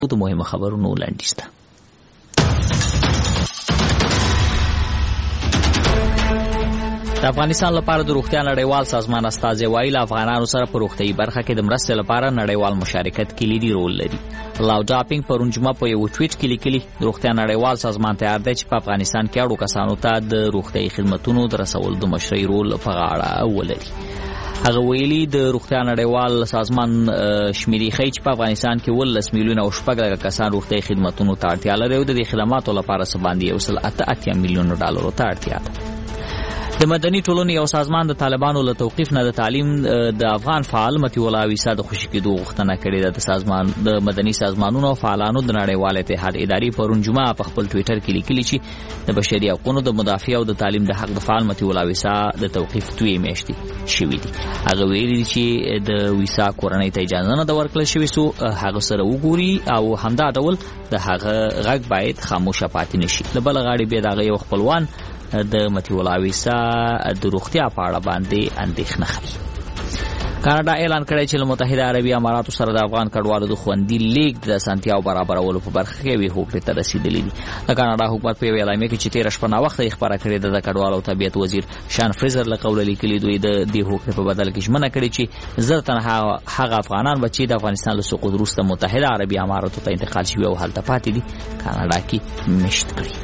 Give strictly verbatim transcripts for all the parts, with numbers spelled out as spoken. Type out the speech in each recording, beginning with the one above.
د مهمه خبرونو وړاندیز ده. د افغانستان لپاره د روغتیا نړیوال سازمان استازي وایي له افغانانو سره په روغتیايي برخه کې د مرستې لپاره نړیوال مشارکت کلیدي رول لري. لاو جاپینګ پرون جمعه په یو ټویټ کې لیکلي د روغتیا نړیوال سازمان تیار دی چې په افغانستان کې اړو کسانو ته د روغتیايي خدماتو د رسولو د مشرۍ رول په غاړه ولري. هغه ویلي د روغتیا نړیوال سازمان شمیرې ښیي چې په افغانستان کې ولس میلیونه او شپږ کسان روغتیايي خدماتو ته اړتیا لري او د دې خدماتو لپاره څه باندې یو سل اته اتیا میلیونه ډالرو ته اړتیا ده. د مدني ټولنې یو سازمان د طالبانو له توقیف نه د تعلیم د افغان فعال متي الله عیسی د خوشی کېدو غوښتنه کړې ده. د سازمان د مدني سازمانونو او فعالانو د نړیوال اتحاد ادارې پرون جمعه په خپل ټویټر کې لیکلي چې د بشري حقوقو د مدافع او د تعلیم د حق د فعال متي الله عیسی د توقیف دوی میاشتې شوې دي. هغه ویلي چې د ویسا کورنۍ ته اجازه نه ده ورکړل شوې سو هغه سره وګوري او همدا ډول د هغه غږ باید خاموشه پاتې نشي. د بل غاړې به دغه یو خپلوان د متي الله عیسی د روغتیا په اړه باندې اندېښنه ښيي. کاناډا اعلان کړی چې له متحده عربي اماراتو سره د افغان کډوالو د خوندي لیږد د اسانتیاو برابرولو په برخه کې یوې هوکړې ته رسېدلي دي. د کاناډا حکومت په یوې اعلامیه کې چې تېره شپه ناوخته یې خپره کړې ده د کډوالو او طبیعت وزیر شان فریزر له قوله لیکلي دوی د دې هوکړې په بدل کې ژمنه کړې چې زر تنها هغه افغانان به چې د افغانستان له سقوط وروسته متحده عربي اماراتو ته انتقال شوي او هلته پاتې دي کاناډا کې مشت کړي.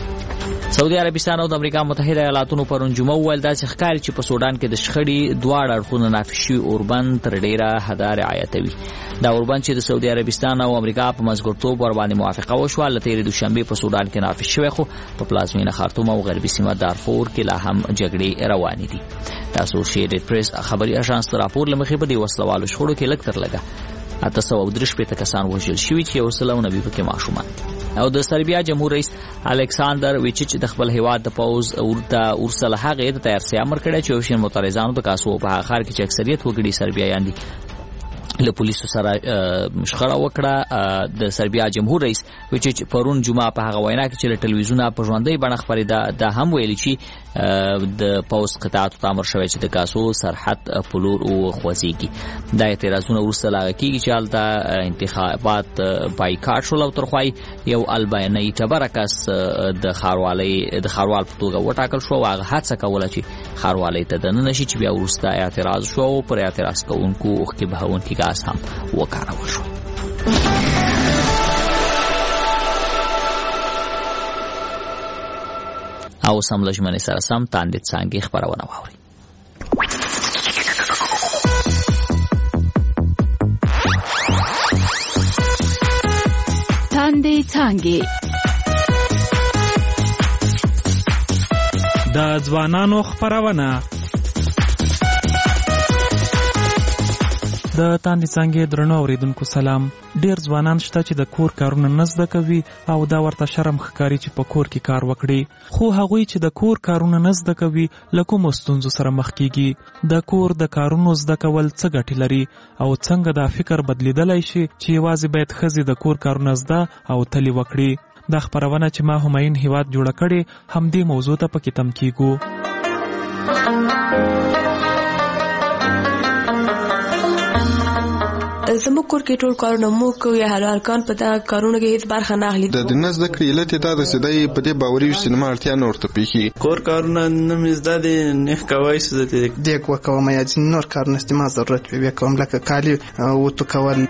سعودي عربستان او د امریکا متحده ایالاتونو پرون جمعه ویل دا چې ښکاري چې په سودان کې د شخړې دواړه اړخونه نافذ شوي اوربند تر ډیره حده رعایتوي. دا اوربند چې د سعودي عربستان او امریکا په مزګورتوب ور باندې موافقه وشوه له تېرې دوشنبې په سودان کې نافذ شوی خو په پلازمینه خارتوم او غربي سیمه دارفور کې لا هم جګړې روانې دي. د اسوسییټډ پریس خبري اژانس راپور له مخې په دې وسلوالو شخړو کې لږ تر لږه اته سوه درې شپېته کسان وژل شوي چې یو سل او نوي پکې ماشومان دي. او د سربیا جمهور رئیس الکساندر ویچیچ د خپل هیواد د پوز اورته اورسل هغه د تیار سي امر کړی چې وشین معترضانو د کاسو په اخر کې چې اکثریت وګړي سربیایان دي له پولیسو سره شخړه وکړه. د سربیا جمهور رئیس ویچیچ پرون جمعه په هغه وینا کې چې له ټلویزیونه په ژوندۍ بڼه خبرېده د هم ویلي چې د پوز قطعاتو ته امر شوی چې د کاسو سرحد پلور او خوځيږي. دا اعتراضونه وروسته لاغه کیږي چې هلته انتخابات بایکاټ شول او ترخوای یو الباني تبرکس د خاروالۍ د خاروال په توګه وټاکل شو. هغه هڅه کوله چې خاروالۍ ته دننه شي چې بیا وروسته اعتراض شو او پر اعتراض کوونکو اوخکې بهونکي ګاز هم وکارول شو. او سم لجمنې سره سم تاندې څانګې خبرونه واوري. تاندې څانګې د ځوانانو خبرونه. د تاندې څانګې درنو اوریدونکو سلام. ډیر ځوانان شته چې د کور کارونه نه زده کوي او دا ورته شرم ښکاري چې په کور کې کار وکړي. خو هغوی چې د کور کارونه نه زده کوي له کومو ستونزو سره مخ کیږي؟ د کور د کارونو زده کول څه ګټې لري او څنګه دا فکر بدلیدلی شي چې یوازې باید ښځې د کور کارونه زده او تلې وکړي؟ دا خبرونه چې ما همایون هیواد جوړه کړې همدې موضوع ته پکې تم کیږو. زموږ کور کې ټول کارونه مو کوو یا هلکان په دا کارونه کې هیڅ برخه نه اخلي. د دنیا زده کړې علت دا ده چې دی په دې باوري وي چې زما اړتیا نه ورته پېښېږي. کور کارونه نه مې زده دي نېغ کوی چې زه دې دیګ وکوم یا ځینې نور کارونه چې ما ضرورت وي وکوم لکه کالي وتو کول.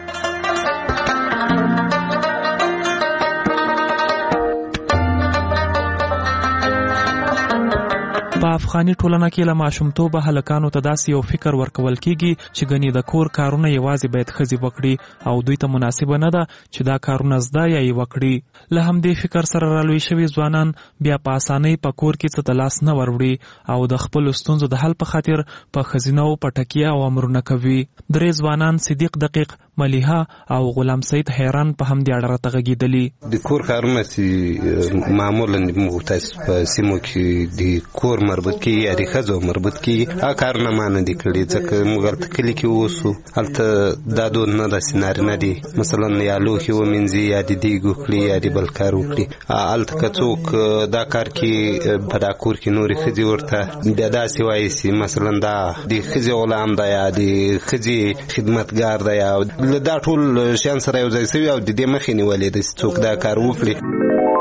په افغاني ټولنه کې له ماشومتوبه هلکانو ته داسې یو فکر ورکول کیږي چې ګنې د کور کارونه یوازې باید ښځې وکړي او دوی ته مناسبه نه ده چې دا کارونه زده یا یې وکړي. له همدې فکر سره رالوی شوي ځوانان بیا په اسانۍ په کور کې څه ته لاس نه وروړي او د خپلو ستونزو د حل په خاطر په ښځینه‌و په ټکیه او امرونه کوي. درې ځوانان صدیق دقیق، ملیحه او غلام سید حیران په همدې اړه راته غږېدلي. د کور کارونه چې معمولا موږ تاسو په سیمو کې د کور مربوط کیږي یا د ښځو مربوط کیږي هغه کارونه ما نه دي کړي ځکه موږ هلته کلي کې اوسو. هلته دا دود نه داسې نارینه دي مثلا یا لوښي ومینځي یا د دیګ وکړي یا د بل کار وکړي. هلته که څوک دا کار کې په دا کور کې نورې ښځې ورته بیا داسې وایي چې مثلا دا د ښځې غلام ده یا د ښځې خدمتګار ده یا له دا ټول شیان سره یو ځای شوي او د دې مخې نیولې ده چې څوک دا کار وکړي.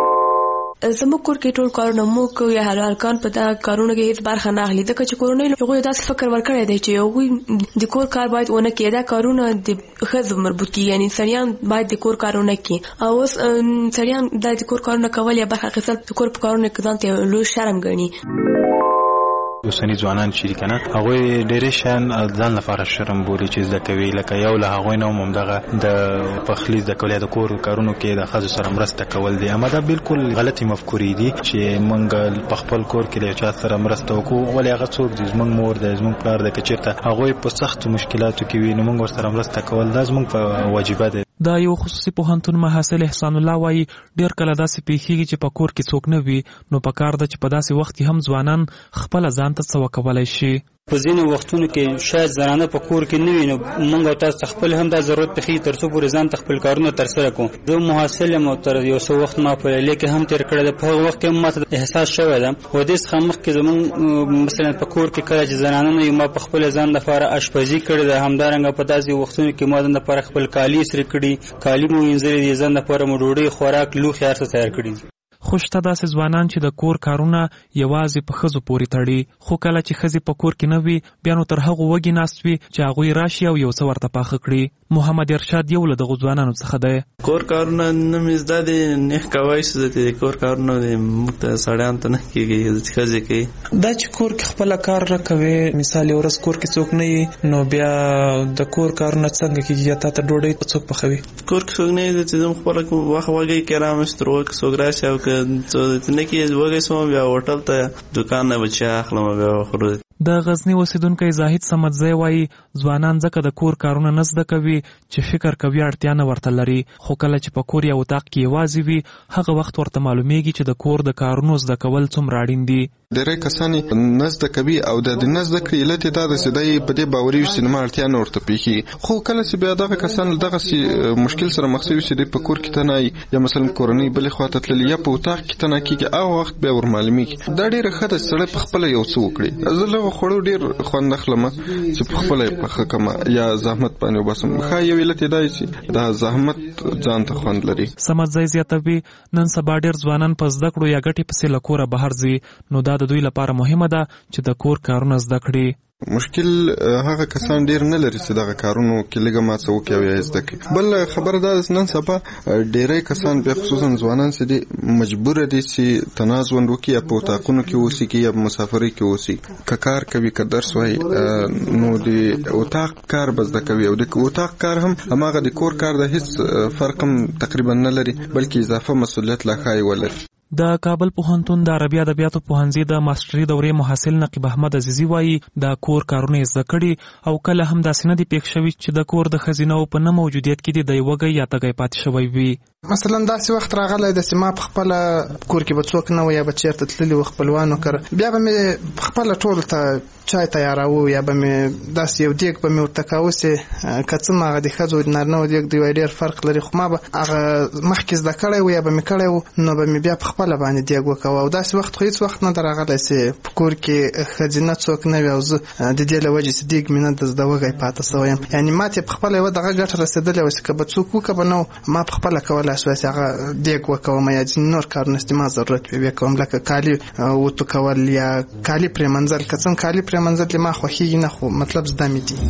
زموږ کور کې ټول کارونه موږ کوو یا هلکان په دا کارونو کې هیڅ برخه نه اخلي ځکه چې کورنۍ هغوی داسې فکر ورکړی دی چې هغوی د کور کار باید ونه کړي. دا کارونه د ښځو مربوط کېږي، یعنې سړیان باید د کور کارونه کړي او اوس سړیان دا د کور کارونه کول یا برخه اخیستل د کور په کارونو کې ځان ته لوی شرم ګڼي. اوسني ځوانان چې کنه هغوی ډېرې شیان ځان لپاره شرم بولي چې زده کوي، لکه یو له هغوی نه هم همدغه د پخلي زده کول یا د کور کارونو کې د ښځو سره مرسته کول دي. اما دا بالکل غلطي مفکورې دي چې موږ په خپل کور کې د چا سره مرسته وکړو، ولې هغه څوک دي زموږ مور دی زموږ پلار دی، که چېرته هغوی په سختو مشکلاتو کې وي نو موږ ورسره مرسته کول دا زموږ په واجبه دی. دا یو خصوصي پوهنتون محصل احسان الله وایي ډېر کله داسې پیښیږي چې په کور کې څوک نه وي نو پکار ده چې په داسې وخت کې هم ځوانان خپله ځان ته څه وکولی شي. په ځینو وختونو کې شاید زنانه په کور کې نه وي نو موږ او تاسو خپل هم دا ضرورت پېښېږي تر څو پورې ځان ته خپل کارونه ترسره کړو. زه محصل یم او تر یو څه وخت ما په لیلیه کې هم تېر کړی ده. په هغه وخت کې هم ماته احساس شوی ده و دې څخه مخکې زموږ مثلا په کور کې کله چې زنانه نه وي ما په خپل ځان لپاره اشپزي کړې ده. همدارنګه په داسې وختونو کې ما ځان لپاره خپل کالي استری کړي، کالي مو وینځلي دي، ځان لپاره مو ډوډۍ خوراک لوښي هر څه تیار کړي. خو شته داسې ځوانان چې د کور کارونه یوازې په ښځو پورې تړي، خو کله چې ښځې په کور کې نه وي بیا نو تر هغو وږي ناست وي چې هغوی راشي او یو څه ورته پاخه کړي. محمد ارشاد یو له دغو ځوانانو څخه دی. کور کارونه نه مې زده دي، نه کوای شو د کور کارونه موږ ته سړیانو ته نه کېږي، ښځې کوي. دا چې کور کې خپله کار نه کوي، مثال یو ورځ کور کې څوک نه وي نو بیا د کور کارونه څنګه کېږي یا تا ته ډوډۍ څوک پخوي؟ کور کې څوک نه وي چې زه خپله وخت وږی کې رامشت روغ څوک راشي او که نه کې وږی سوم بیا هوټل ته دوکان نه بچی اخلم بیا خورو. د غزنی اوسیدونکی زاهد صمدزی وایي ځوانان ځکه د کور کارونه نه زده کوي چې فکر کوي اړتیا نه ورته لري، خو کله چې په کور یا اتاق کې یوازې وي هغه وخت ورته معلومیږي چې د کور د کارونو زده کول څومره اړین دي. ډېری کسان نه زده کوي او د نه زده کړې علت یې دا ده چې دی په دې باوري وي چې زما اړتیا نه ورته پېښېږي. خو کله چې بیا دغه کسان له دغسې مشکل سره مخ شوي چې دی په کور کې تنه یا مثلا کورنۍ بلې خوا ته تللي یا په اتاق کې تنه کېږي هغه وخت بیا ور معلومېږي. دا ډېره ښه ده چې سړی په خپله یو څه وکړي. زه له هغو خوړو ډېر خوند اخلم چې په خپله یې پخه کړم یا زحمت باندې وباسم. ښه یو علت یې دا چې دا زحمت ځان ته خوند لري. صمدزی زیاتوي نن سبا ډېر ځوانان په زده کړو یا ګټې پسې له کوره بهر ځي نو دا د دوی لپاره مهمه ده چې د کور کارونه زده کړي. مشکل هغه کسان ډیر نه لري چې دغه کارونو کې لږه ما څه وکړي او یا زده کړي. بل خبره دا ده نن سبا ډیری کسان بیا خصوصا ځوانان چې دي مجبوره دي چې تناز ژوند وکړي یا په اتاقونو کې اوسي یا په مسافرۍ کې اوسي. که کار کوي که درس وایي نو د اتاق کار به زده کوي او د اتاق کار هم هماغه د کور کار د هیڅ فرق هم تقریبا نه لري بلکې اضافه مسؤلیت لا ښایي ولري. د کابل پوهنتون د عربي ادبیاتو پوهنځي د ماستري دورې محصل نقیب احمد عزیزي وایي د کور کارونه زده کړي او کله هم داسې نه دي پېښ شوي چې د کور د ښځینو په نه موجودیت کې د وږی یا تږی پاتې شوی وي. مثلا داسې وخت راغلی ده چې ما په خپله کور کې به څوک نه و یا به چېرته تللي و خپلوانو کره بیا به مې خپله ټولو ته چای تیاراوه یا به مې داسې یو دیګ به مې ورته کاوه چې که څه هغه د ښځو د نارینهو دیګ دی ډېر فرق لري خو ما به هغه مخکې زده کړی و یا به مې کړی و نو به مې بیا په خپله باندې دیګ وکوه. او داسې وخت خو هېڅ وخت نه ده راغلی چې په کور کې ښځینه څوک نه وي او زه د دې له وجې چې دیګ مې نه د زده وږی پاته سوی یم. یعنې ما ته په خپله یوه دغه ګټه رسېدلې وه چې که به څوک وکړه به نه ما په خپله کولی شوی چې هغه دیګ وکوم یا ځینې نور کارونه چې ما ضرورت وي بیا کوم لکه کالي وتو کول یا کالي پرېمنځل. که څنګه کالي پرېمنځل ما خوښېږي نه خو مطلب زده مې دي.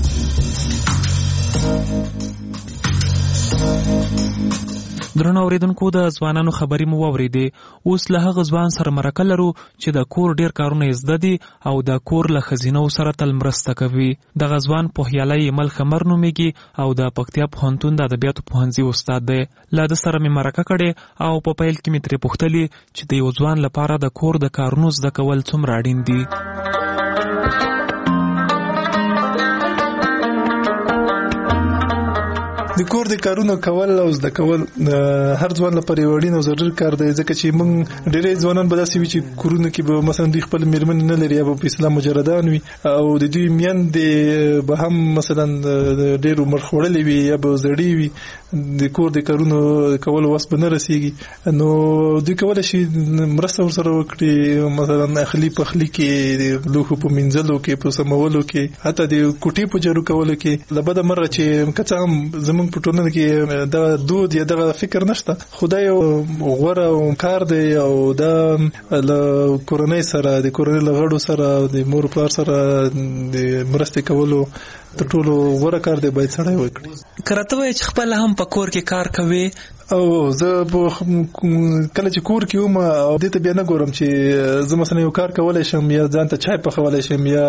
درنو اوریدونکو د ځوانانو خبرې مو واورېدې. اوس له هغه ځوان سره مرکه لرو چې د کور ډېر کارونه یې زده دي او د کور له ښځینو سره تل مرسته کوي. دغه ځوان پوهیالی مل خمر نومیږي او د پکتیا پوهنتون د ادبیاتو پوهنځي استاد دی. له ده سره مې مرکه کړې او په پیل کې مې ترې پوښتلې چې د یو ځوان لپاره د کور د کارونو زده کول څومره اړین دي. د کور د کارونو کول او زده کول هر ځوان لپاره یو اړین او ضروري کار دی ځکه چې موږ ډېری ځوانان به داسې وي چې کورونه کې به مثلا دوی خپل مېرمنې نه لري یا به په اسلام مجردان وي او د دوی میندې به هم مثلا ډېر عمر خوړلې وي یا به زړې وي د کور د کارونو کولو وس به نه رسېږي نو دوی کولی شي مرسته ورسره وکړي مثلا اخلي پخلي کې د لوښو په مینځلو کې په سمولو کې حتی د کوټې په جارو کولو کې له بده مرغه چې که څه هم زموږ زموږ په ټولنه کې دا دود یا دغه فکر نشته. خدای یو غوره کار دی او دا له کورنۍ سره د کورنۍ له غړو سره د مور پلار سره د مرستې کولو تر ټولو غوره کار دی باید سړی وکړي. که راته وایې چې خپله هم په کور کې کار کوې؟ او زه کله چې کور کې وم او دې ته بیا نه ګورم چې زه مثلا یو کار کولی شم یا ځان ته چای پخولی شم یا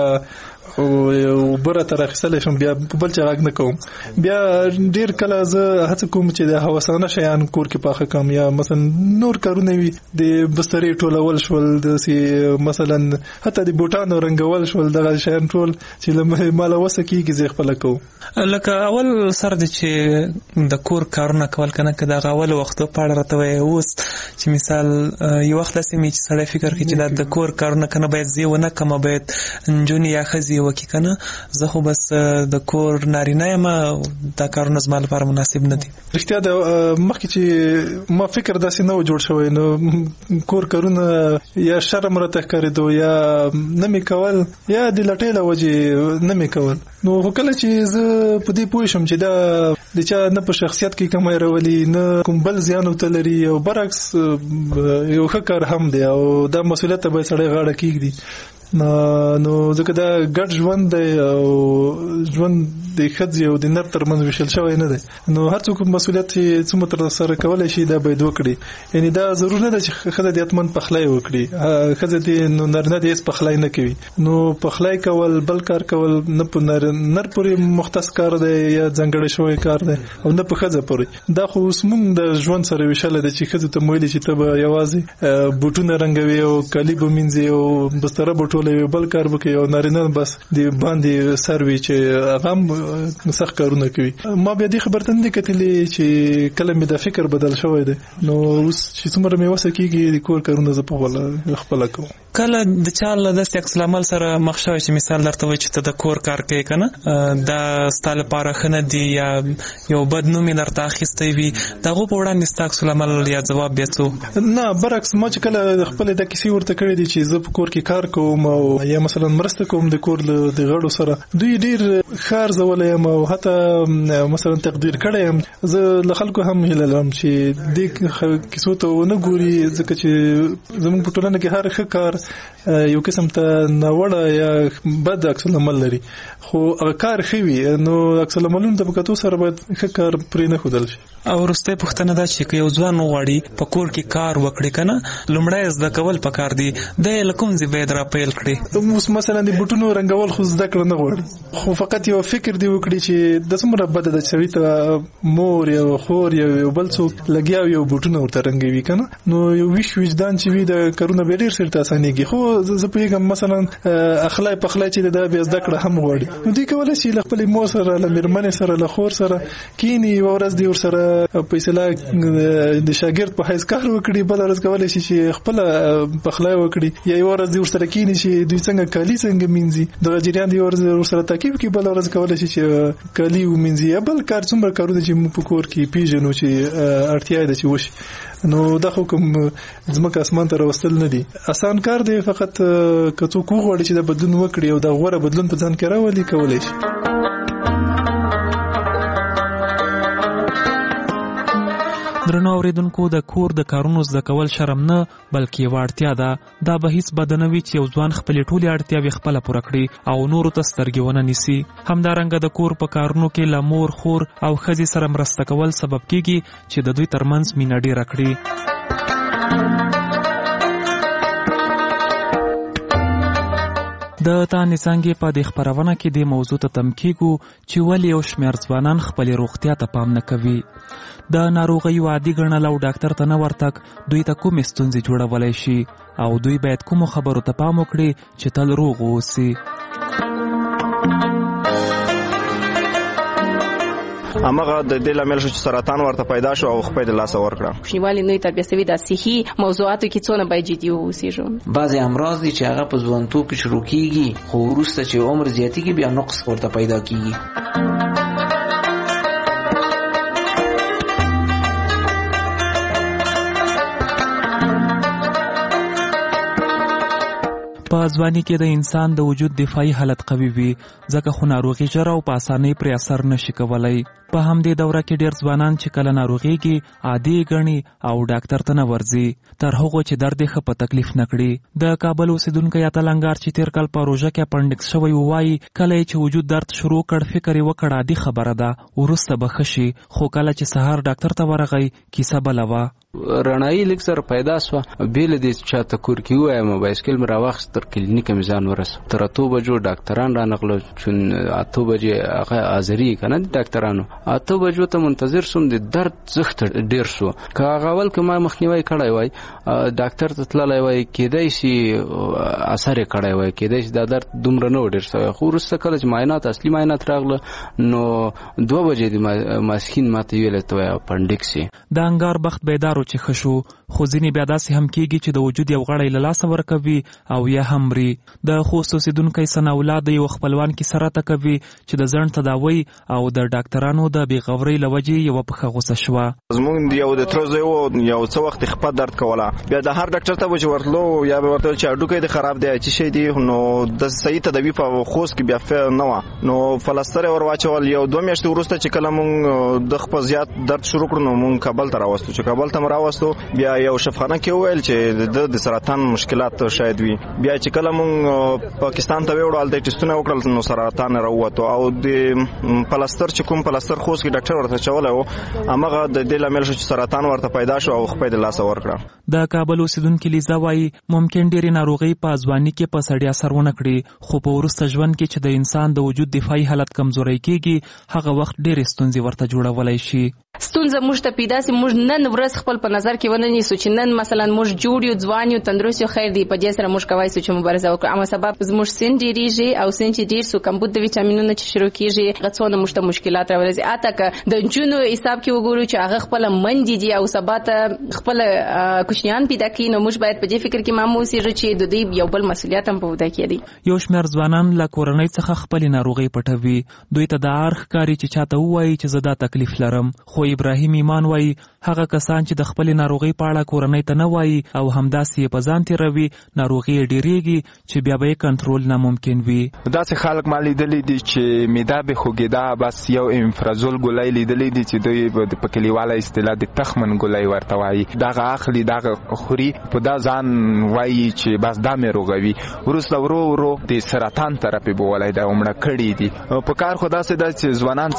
اوبه راته راخیستلی شم، بیا بل چا غږ نه کوم. بیا ډېر کله زه هڅه کوم چې د هوسانه شیان کور کې پاخه کړم یا مثلا نور کارونه وي د بسترې ټولول شول، داسې مثلا حتی د بوټانو رنګول شول، دغه شیان ټول چې له ماله وسه کېږي زه خپله کوم. لکه اول سر دی چې د کور کارونه کول که نه که دغه اول وختو په اړه راته وایې اوس چې مثال یو وخت داسې مې چې سړی فکر کوي چې دا د کور کارونه که نه باید زه ونه کړم، باید نجونې یا ښځې وکړي که نه، زه خو بس د کور نارینه یم، دا کارونه زما لپاره مناسب نه دي. رښتیا د مخکې چې ما فکر داسې نه و جوړ شوی، نو کور کارونه یا شرم راته ښکارېدو یا نه مې کول یا د لټۍ له وجې نه مې کول. نو خو کله چې زه په دې پوه شم چې دا د چا نه په شخصیت کې کمی راولي نه کوم بل زیان ورته لري او برعکس یو ښه کار هم دی او دا مسؤلیت ته باید سړی غاړه کېږدي. نو ځکه دا ګډ ژوند دی او ژوند د ښځې او د نر ترمنځ ویشل شوی نه دی، نو هر څوک مسؤلیت چې څومره ترسره کولی شي دا باید وکړي. یعنې دا ضرور نه ده چې ښځه دې حتمن پخلی وکړي، ښځه دې نو نارینه دې هېڅ پخلی نه کوي. نو پخلی کول بل کار کول نه په نر پورې مختص کار دی یا ځانګړی شوی کار دی او نه په ښځه پورې. دا خو اوس مونږ د ژوند سره ویشلی دی چې ښځو ته مو ویلي چې ته به یوازې بوټونه رنګوي او کالي به مینځي او بستره به ټولوي، بل کار به کوي، او نارینه بس د باندې سر وي چې هغه هم سخت کارونه کوي. ما بیا دې خبر ته نه کتلې چې کله مې دا فکر بدل شوی دی، نو اوس چې څومره مې وسه کېږي د کور کارونه زه په خپله کوم. کله د چا له داسې عکس العمل سره مخ شوی چې مثال درته وایي چې ته د کور کار کوې که نه، دا ستا لپاره ښه نه دي یا یو بد نوم یې درته اخیستی وي، د هغو په وړاندې ستا عکس العمل یا ځواب بیا څه؟ نه برعکس، ما چې کله خپلې دا کیسې ورته کړې دي چې زه په کور کې کار کوم او یا مثلا مرسته کوم د کور د غړو سره، دوی ډېر ښه ارزولی یم او حتی مثلا تقدیر کړی یم. زه له خلکو هم هیله لرم چې دې کیسو ته ونه ګوري، ځکه چې زموږ په ټولنه کې هر ښه کار یو قسم ته ناوړه یا بد عکس العمل لري، خو هغه کار ښه وي، نو عکس العملونو ته په کتو سره باید ښه کار پرې نه ښودل شي. او وروستۍ پوښتنه دا چې که یو ځوان وغواړي په کور کې کار وکړي که نه، لومړی زده کول پکار دي، دی له کوم ځای باید را پیل کړي؟ اوس مثلا د بوټونو رنګول خو زده کړه نه غواړي، خو فقط یو فکر دی وکړي چې د څومره بده ده چې سړي ته مور یا خور یا یو بل څوک لګیا وي او بوټونه ورته رنګوي که نه، نو یو ویش وجدان چې وي د کارونه به ډېر سرته اسانېږي. خو زه پوهېږم مثلا اخلی پخلی چې دا بیا زده کړه هم غواړي، نو دوی کولی شي له خپلې مور سره له مېرمنې سره له خور سره کښېني، یوه ورځ دې ورسره په اصطلاح د شاګرد په حیث کار وکړي، بله ورځ کولی شي چې خپله پخلی وکړي، یا یوه ورځ دې ورسره کښېني چې دوی څنګه کالي څنګه مینځي، دغه جریان دې ورځ ورسره تعقیب کړي، بله ورځ کولی شي چې کالي ومینځي یا بل کار څومره کارونه چې موږ په کور کې پیژنو چې اړتیا ده چې وشي. نو دا خو کوم ځمکه اسمان ته راوستل نه دي، اسان کار دی، فقط که څوک وغواړي چې دا بدلون وکړي او دا غوره بدلون په ځان کې راولي کولی شي. درنو اوریدونکو، د کور د کارونو زده کول شرم نه بلکې یوه اړتیا ده. دا به هیڅ بده نه وي چې یو ځوان خپلې ټولې اړتیاوې خپله پوره کړي او نورو ته سترګې ونه نیسي. همدارنګه د کور په کارونو کې له مور، خور او ښځې سره مرسته کول سبب کېږي چې د دوی ترمنځ مینه ډېره کړي. د تانې څانګې په دې خپرونه کې د موضوع ته تم کېږو چې ولې یو شمېر ځوانان خپلې روغتیا ته پام نه کوي. د ناروغیو عادي ګڼل او ډاکټر ته نه ورتګ دوی ته کومې ستونزې جوړولی شي او دوی باید کومو خبرو ته پام وکړي چې تل روغ واوسي. همغه د دې لامل شو چې سرطان ورته پیدا شو او خپل د لاسه ورکړه. شنیوالي نوې تربیه سوي د صحي موضوعاتو کې څونه باید جدي واوسېږو. بعضې امراض دي چې هغه په ځوانتوب کې شروع کېږي، خو وروسته چې عمر زیاتېږي بیا نقص ورته پیدا کېږي. په ځواني کې د انسان د وجود دفاعي حالت قوي وي، ځکه خو ناروغي ژر او په اسانۍ پرې اثر نشي کولی. په همدې دوره کې ډېر ځوانان چې کله ناروغېږي عادي ګڼي او ډاکټر ته نه ورځي تر هغو چې درد یې ښه په تکلیف نه کړي. د کابل اوسېدونکی اتلنګار چې تېر کال په روژه کې اپنډکس شوی ووایي کله یې چې وجود درد شروع کړ فکر یې وکړ عادي خبره ده وروسته به ښه شي، خو کله چې سهار ډاکټر ته ورغی کیسه بله وه. رڼایي لږ سره پیدا سوه بې له دې چې چاته کور کې ووایم بایسکل مې راواخیست تر کلینیکه مې ځان ورسو تر اتو بجو ډاکټران رانغلل چون اتو بجې هغه حاضري که نه د ډاکټرانو اتو بجو ته منتظر سوم د درد زښت ډېر سو که هغه اول که ما مخنیوی کړی وای ډاکټر ته تللی وای کیدای شي اثر یې کړی وای کیدای شي دا درد دومره نه و ډېر سوی خو وروسته کله چې معاینات اصلي معاینات راغله نو دوه بجې د ماسپښین ما ته ویلی ته وایي اپنډکس یې. د انګار بخت بیدار چې ښه شو خو ځینې بیا داسې هم کېږي چې د وجود یو غړی له لاسه ورکوي او یا هم مري. د خوست اوسېدونکی ثناءالله د یو خپلوان کیسه راته کوي چې د ځنډ تداوی او د ډاکټرانو د بېغورۍ له وجې یوه پښه غوسه شوه. زموږ یو د تره زوی و یو څه وخت خپه درد کوله بیا د هر ډاکټر ته به چې ورتلو یا به ورته ویل چې هډوکی دې خراب دی څه شی دی نو د صحیح تداوي په خوست کې بیا نه وه نو فلسطر یې ور واچول. یو دوه میاشتې وروسته چې کله مونږ د خپه زیات درد شروع کړو نو مونږ کابل ته راوستو چې کابل ته راوستو بیا یو شفاخانه کې وویل چې د سرطان مشکلات شاید وي. بیا چې کله مونږ پاکستان ته وړو هلته ټیسټونه وکړل نو سرطان راووتو او د پلستر چې کوم پلستر خوست کې ډاکټر ورته چولی و هماغه د دې لامل شو چې سرطان ورته پیدا شو او خپې د لاسه ورکړه. د کابل اوسېدونکي لیزا وایي ممکن ډېرې ناروغۍ په ځواني کې په سړي اثر ونه کړي خو په وروسته ژوند کې چې د انسان د وجود دفاعي حالت کمزوری کېږي هغه وخت ډېرې ستونزې ورته جوړولی شي. ستونزه موږ ته پیدا سي موږ نن ورځ خپل په نظر کې ونه نیسو چې نن مثلا موږ جوړ یو ځوان یو تندرست یو خیر دی په دې سره موږ کوای سو چې مبارزه وکړو اما سبب زموږ سن ډیریږي او سن چې ډیر سو کمبود د ویټامینونو چې شروع کیږي غڅونه موږ ته مشکلات راولي اته ک د جنونو حساب کې وګورو چې هغه خپل منډي دي او سبات خپل کوشنیان پیدا کړي نو موږ باید په دې فکر کې مامو سي چې د دې یو بل مسولیت هم په ودا کړي. یو شمېر ځوانان له کورنۍ څخه خپل ناروغي پټوي دوی ته د ارخ کاری چې چاته وایي چې زه دا تکلیف لرم خو ابراهیم ایمان وایي هغه کسان چې د خپل ناروغي په اړه کورنۍ ته نه وایي او همداسې په ځان تیروي ناروغي ډیریږي چې بیا به کنټرول ناممکن وي. داسې خلک ما لیدلی دي چې معده به خوږېده بس یو امفرازول ګولۍ لیدلی دي چې دوی په کلیواله اصطلاح د تخمن ګولۍ ورته وایي دغه اخلي دغه خوري په دا ځان وایي چې بس دا مې روغوي وروسته ورو ورو د سرطان طرف یې بولی دی او مړه کړي دي. په کار خو داسې ده چې ځوانان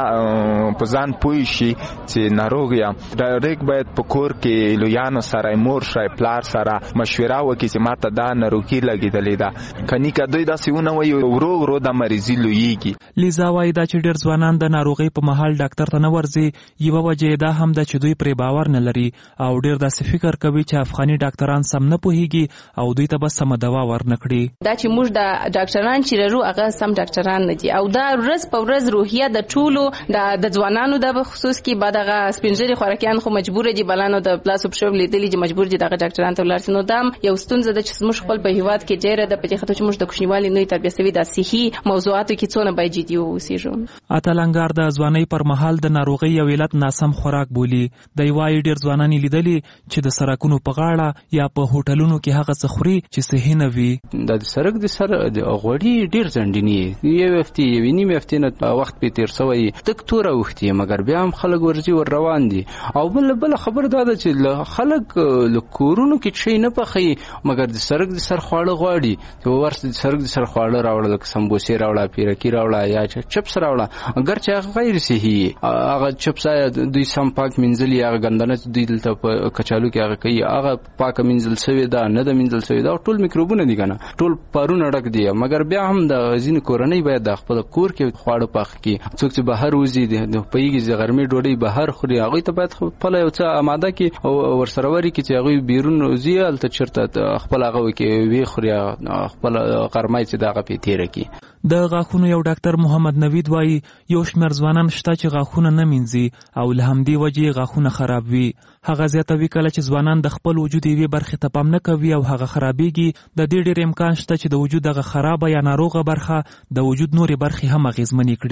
څنګه په ځان پوه شي چې ناروغ یم ډایرکټ باید په کور کې لویانو سره مور شای پلار سره مشوره وکړي چې ماته دا ناروغي لګېدلې ده کني که دوی داسې ونه وایي ورو ورو د مریضي لویږي. لیزا وایي دا چې ډېر ځوانان د ناروغۍ په مهال ډاکټر ته نه ورځي یوه وجه یې دا هم ده چې دوی پرې باور نه لري او ډېر داسې فکر کوي چې افغاني ډاکټران سم نه پوهیږي او دوی ته به سمه دوا ورنه کړي. دا چې موږ د ډاکټران چې لرو هغه سم ډاکټران نه دي او دا ورځ په ورځ روحیه د ټولو د ځوانانو د خصوص کې بعد هغه سپینځري خوراکیان خو مجبور دي بلانو د پلاس اپ شوب لیدلی چې مجبور دي دغه ډاکټران ته ولرسي نو دا یو ستونزه ده چې موږ خپل په هیواد کې ډیره د پدې خاطر چې موږ د کوچنیوالي نوې تربیه سوي د صحي موضوعاتو کې څونه باید جدي اوسېږو. اتلنګار د ځوانۍ پر مهال د ناروغۍ یو علت ناسم خوراک بولي. د یوای ډیر ځوانان لیدلي چې د سرکونو په غاړه یا په هوټلونو کې هغه څه خوري چې صحي نه وي. د سرک د سر د غوړي ډیر ځنډنی یو هفته یو نیم هفته نه وخت په تیر سوی تک تور وختي مګر بیا هم خلک ورځي ور روان دي او بل بل خبر دا ده چې خلک له کورونو کې شي نه پخي مګر د سرک د سر خواړه غواړي چې ورس د سرک د سر خواړه راوړل لکه سمبوسې راوړل پیرکی راوړل یا چپس راوړل اگر چې غیر صحي هغه چپس دوی سم پاک منځلي هغه ګندنه دوی دلته په کچالو کې هغه کوي هغه پاک منځل سوی دا نه د منځل سوی دا ټول میکروبونه دي کنه ټول پارونه ډک دي مګر بیا هم د ځین کورنۍ باید د خپل کور کې خواړه پاک کړي څوک چې بهر وځي د پیږي د غرمې ډوډۍ بهر خوري هغه ته باید خپل یو څه آماده کړي او ورسره وری کې چې هغه بیرون وځي الته چرته خپل هغه کې وی خوري خپل غرمای چې دغه په تیر کې. د غاښونو یو ډاکټر محمد نوید وایي یو شمېر ځوانان شته چې غاښونه نه مینځي او له همدې وجې غاښونه خراب وي. هغه زیاتوي کله چې ځوانان د خپل وجود یوې برخې ته پام نه کوي او هغه خرابېږي د دې ډېر امکان شته چې د وجود هغه خرابه یا ناروغه برخه د وجود نورې برخې هم اغېزمنې کړي.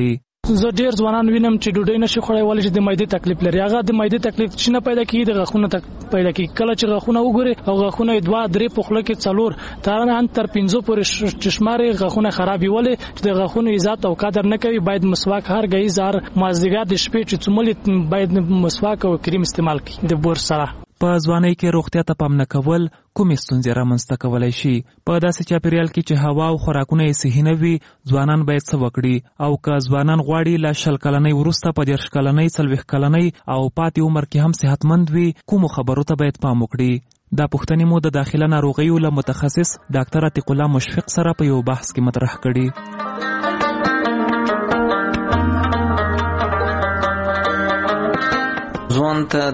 زه ډیر ځوانان وینم چې ډوډۍ نشي خوړای ولې چې د معدې تکلیف لري. هغه د معدې تکلیف چې نه پیدا کیږي د غاښونو تک پیدا کیږي. کله چې غاښونه وګوري او غاښونه دوه درې په خوله کې څلور تر نه تر پنځه پورې چشماري غاښونه خرابي ولې چې د غاښونو عزت او قدر نه کوي. باید مسواک هر غي زار مازدیګر د شپې چې څومره باید مسواک او کریم استعمال کړي د بور سره. په ځوانۍ کې روغتیا ته پام نه کول کومې ستونزې رامنځته کولی شي؟ په داسې چاپیریال کې چې هوا او خوراکونه یې صحي نه وي ځوانان باید څه وکړي؟ او که ځوانان غواړي له شل کلنۍ وروسته په دېرش کلنۍ څلوېښت کلنۍ او پاتې عمر کې هم صحتمند وي کومو خبرو ته باید پام وکړي؟ دا پوښتنې مو د داخله ناروغیو له متخصص ډاکټر عتیق الله مشفق سره په یو بحث کې مطرح کړي. ځوان ته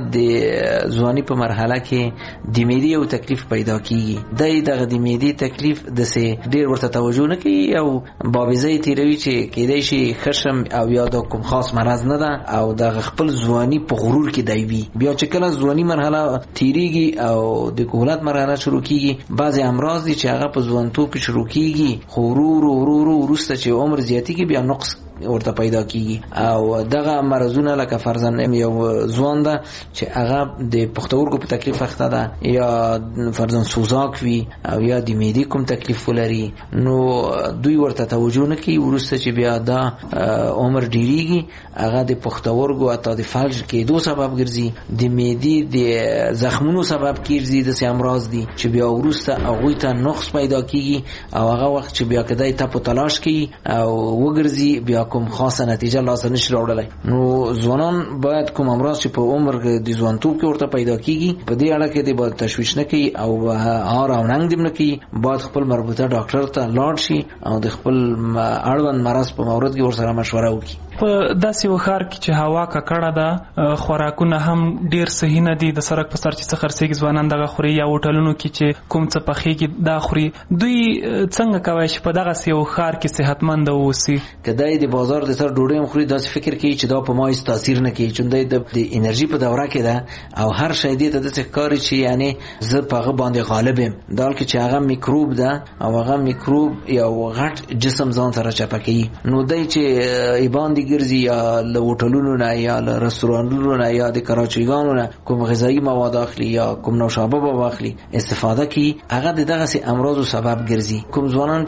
د ځواني په مرحله کې د معدې یو تکلیف پیدا کیږي. د دغه د معدې تکلیف د سه ډیر ورته توجه نه کوي او بابیزه تیروي چې کېدای شي خشم او یا د کوم خاص مرض نه ده او د خپل ځواني په غرور کې دی وي. بیا چې کله ځواني مرحله تیریږي او د کهولت مرحله شروع کیږي بعضی امراض دي چې هغه په ځوانتوب کې شروع کیږي خو ورو ورو وروسته چې عمر زیاتیږي بیا نقص ورته پیدا کیږي او دغه مرزونه لکه فرضاً یو ځوان ده چې هغه د پښتورګو په تکلیف اخته ده یا فرضاً سوزاک وي او یا د معدې کوم تکلیف ولري نو دوی ورته توجه نه کوي. وروسته چې بیا دا عمر ډیریږي هغه د پښتورګو اته د فلج کېدو سبب ګرځي د معدې د زخمونو سبب کیږي. د سه امراض دي چې بیا وروسته هغه ته نقص پیدا کیږي او هغه وخت چې بیا کدی ته په تلاش کوي او وګرځي بیا کوم خاصه نتیجه لاسته نشي راوړلای. نو ځوانان باید کوم امراض چې په عمر د ځوانتوب کې ورته پیدا کیږي په دې اړه کې د باید تشویش نه کوي او هار او ننګ دې نه کوي. باید خپل مربوطه ډاکټر ته لاړ شي او د خپل اړوند مرض په مورد کې ورسره مشوره وکړي. په داسې وخار کې چې هوا ککړه ده خوراکونه هم ډیر صحیح نه دي. د سړک په سر چې څه خرڅېږي ځوانان دغه خوري یا هوټلونو کې چې کوم څه پخېږي دا خوري. دوی څنګه کولی شي په دغسې یو ښار کې صحتمند واوسي؟ که دی د بازار د سر ډوډۍ هم خوري داسې فکر کوي چې دا په ما هیڅ تاثیر نه کوي چون دی د انرژي په دوره کې ده او هر شی دې ته داسې ښکاري چې یعنی زه په هغه باندې غالب یم دا حال کې چې هغه میکروب ده او هغه میکروب یو غټ جسم ځان سره چپه کوي. نو دی چې ایباندې ګرځي یا له هوټلونو نه یا له رستورانونو نه یا د کراچیګانو نه کوم غذایی مواد اخلي یا کوم نوشابه به واخلي استفاده کوي هغه د دغسې امراضو سبب ګرځي. کوم ځوانان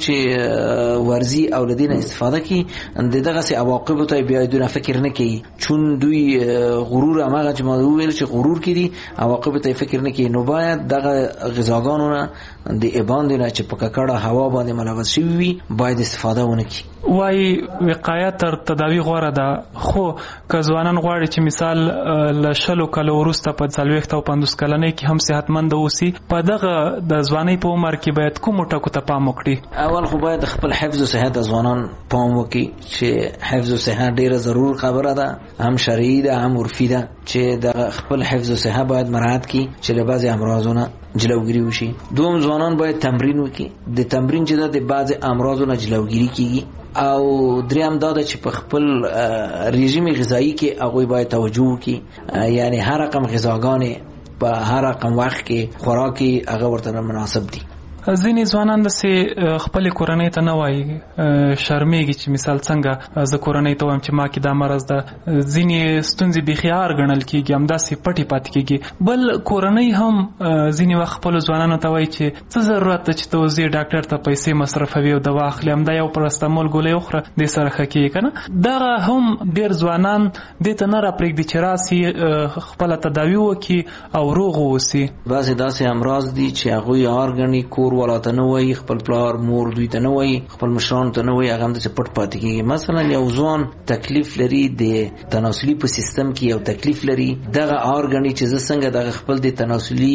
چې ورزي او له دې نه استفاده کوي د دغسې عواقبو ته بیا دونه فکر نه کوي چون دوی غرور هماغه چې ما وویل چې غرور کې دي عواقبو ته فکر نه کوي. نو باید دغه غذاګانو نه د ایباندې نه چې په ککړه هوا باندې ملوث شوي وي باید استفاده ونه کړي. وایي وقایه تر تداوی غوره ده خو که ځوانان غواړي چې مثال له شلو کلو وروسته په څلوېښت او پنځوس کلنۍ کې هم صحتمند اوسي په دغه د ځوانۍ په عمر کې باید کومو ټکو ته پام وکړي؟ اول خو باید خپل حفظ او صحت ځوانان پام وکړي چې حفظ او صحت ډیره ضرور خبره ده هم شرعي ده هم عرفي ده چې د خپل حفظ او صحت باید مراعات کړي چې له بعضې امراضونه جلوگیری وشي. دوم ځوانان باید تمرین وکړي د تمرین چې د بعضې امراضو نه جلوگیری کیږي او دریم دا ده چې په خپل رژیم غذایی کې هغوی باید توجه وکړي یعنی هر رقم غذاګانې په هر رقم وخت کې خوراکي هغه ورته مناسب دي. ځینې ځوانان داسې خپلې کورنۍ ته نه وایي شرمېږي چې مثال څنګه زه کورنۍ ته وایم چې ما کې دا مرض ده. ځینې ستونزې بیخي هار ګڼل کېږي همداسې پټې پاتې کېږي. بل کورنۍ هم ځینې وخت خپلو ځوانانو ته وایي چې څه ضرورت ده چې ته وځې ډاکټر ته پیسې مصرفوي او دوا اخلي همدا یو پرستمول ګولۍ وخوره دې سره ښه کېږي که نه. دغه هم ډېر ځوانان دې ته نه راپرېږدي چې راسي خپله تداوي وکړي او روغ واوسي. بعضې داسې امراض دي چې هغوی هار ګڼي کور والا ته نه وایي خپل پلار مور دوی ته نه وایي خپل مشرانو ته نه وایي هغه همداسې پټ پاتې کېږي. مثلا یو ځوان تکلیف لري د تناسلي په سیستم کې یو تکلیف لري دغه هار ګڼي چې زه څنګه دغه خپل د تناسلي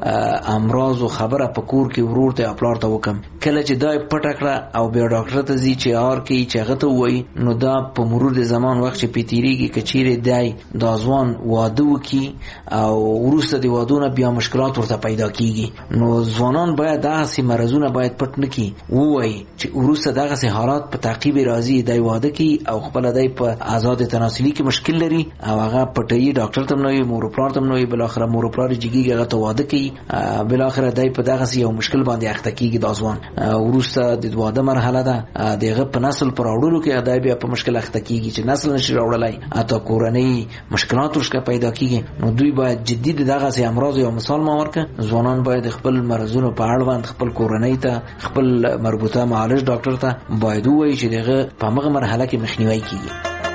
امراضو خبره په کور کې ورور ته یا پلار ته وکړم. کله چې دا یې پټه کړه او بیا ډاکټر ته ځي چې هار کوي چې هغه ته ووایي نو دا په مرور د زمان وخت چې پې تېرېږي که چیرې دی دا ځوان واده وکړي او وروسته د وادو نه بیا مشکلات ورته پیدا کېږي. نو ځوانان باید دغه دغه سي مرزونه باید پټ نه کی وای چې ورسره دغه سي حالات په تعقیب راځي دای واده کی او خپل دای په آزاد تناسلی کې مشکل لري او هغه پټي ډاکټر تم نوې مور پلار تم نوې بل اخر مور پلار جګیږي هغه ته واده کی بل اخر دای په دغه سي یو مشکل باندې اخته کیږي د ځوان ورسره د واده مرحله ده دغه په نسل پر اورلو کې دای بیا په مشکل اخته کیږي چې نسل نشي راوړلای اته کورنۍ مشکلات ورشکه پیدا کیږي نو دوی باید جدي دغه سي امراض یو مثال ما ورکه ځوانان باید خپل مرزونو په اړه باندې خپل کورنۍ ته خپل مربوطه معالج ډاکټر ته باید وایي چې دغه په هغه مرحله کې مخنیوي کیږي.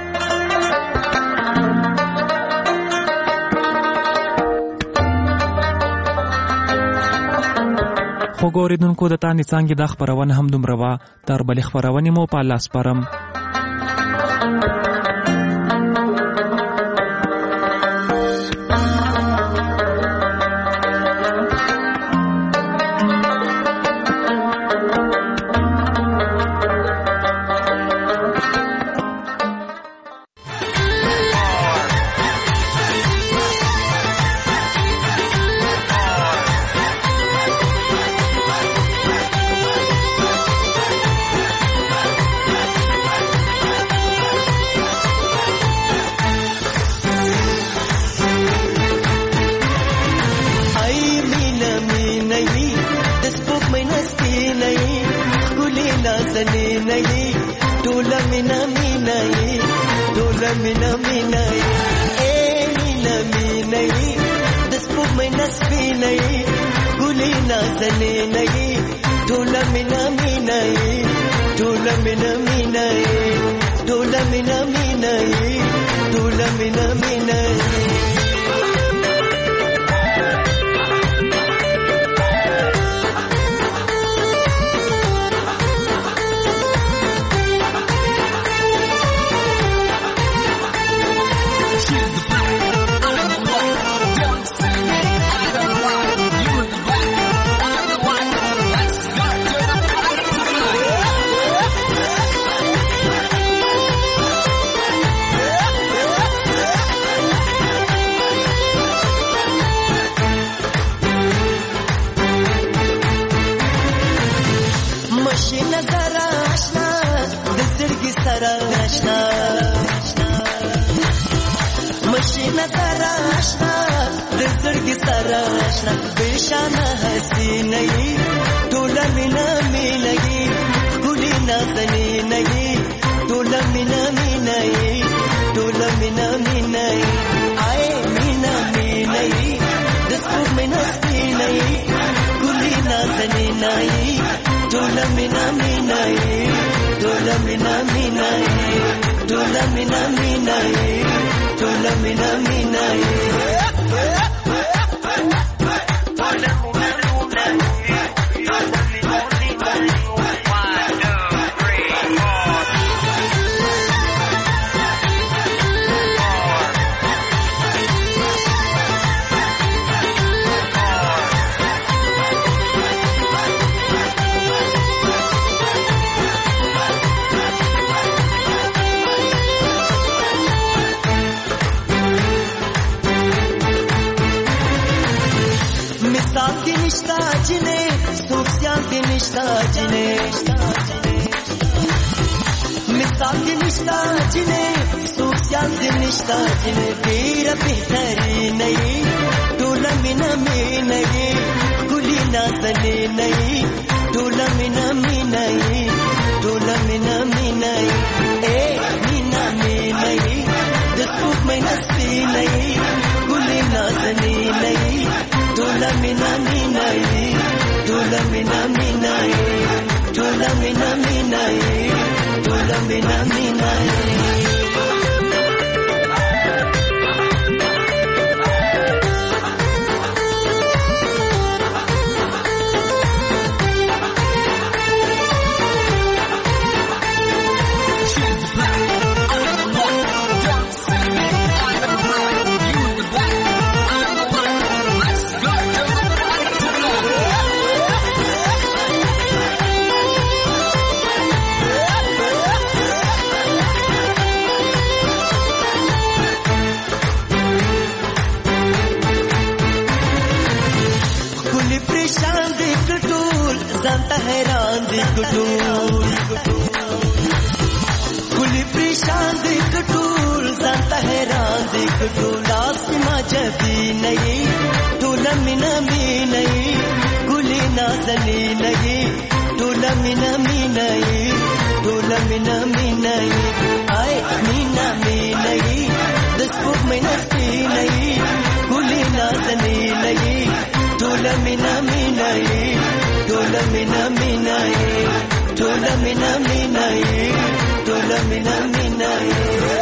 خو ګوریدونکو د تانی څنګه د خبرونه هم دومره وا تر بل خبرونه مو په لاس پرم. ته حیران دي ګټور ګلي پریشان دي ګټور ځان ته حیران دي ګټور لاس ما جبي نه ټول مینا مینا ګلي نازلي نه ټول مینا مینا ټول مینا مینا آی مینا مینا د سپوږ مینا مینا ګلي نازلي نه ټول مینا مینا ټول مینا مینا ټول مینا مینا ټول مینا مینا